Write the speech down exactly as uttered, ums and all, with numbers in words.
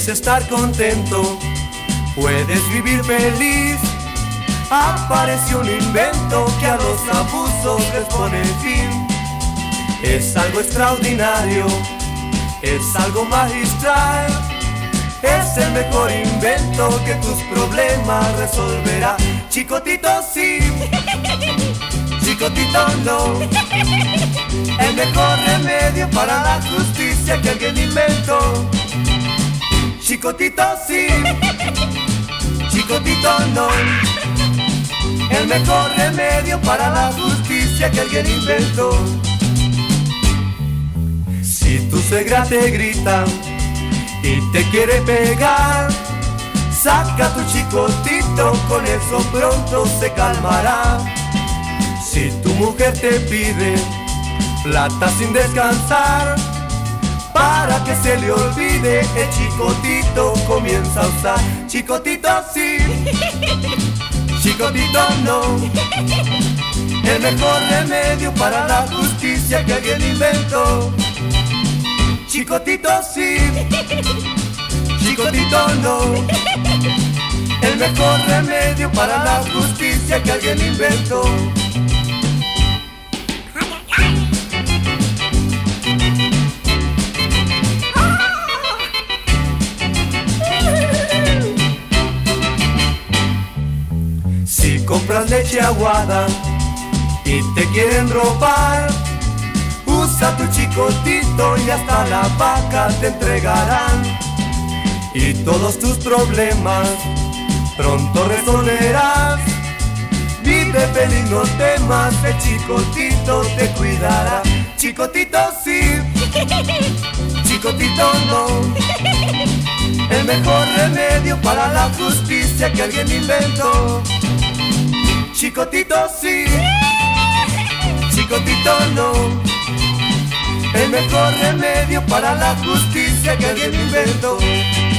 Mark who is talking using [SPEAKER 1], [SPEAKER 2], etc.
[SPEAKER 1] quieres estar contento, puedes vivir feliz. Apareció un invento que a los abusos les pone fin. Es algo extraordinario, es algo magistral. Es el mejor invento que tus problemas resolverá. Chicotito sí, chicotito no. El mejor remedio para la justicia que alguien inventó. Chicotito sí, chicotito no. El mejor remedio para la justicia que alguien inventó. Si tu suegra te grita y te quiere pegar, saca tu chicotito, con eso pronto se calmará. Si tu mujer te pide plata sin descansar, para que se le olvide, el chicotito comienza a usar. Chicotito sí, chicotito no. El mejor remedio para la justicia que alguien inventó. Chicotito sí, chicotito no. El mejor remedio para la justicia que alguien inventó. Si compras leche aguada y te quieren robar, usa tu chicotito y hasta la vaca te entregarán. Y todos tus problemas pronto resolverás. Vive feliz, no temas, el chicotito te cuidará. Chicotito sí, chicotito no. El mejor remedio para la justicia que alguien inventó. Chicotito sí, chicotito no. El mejor remedio para la justicia que alguien inventó.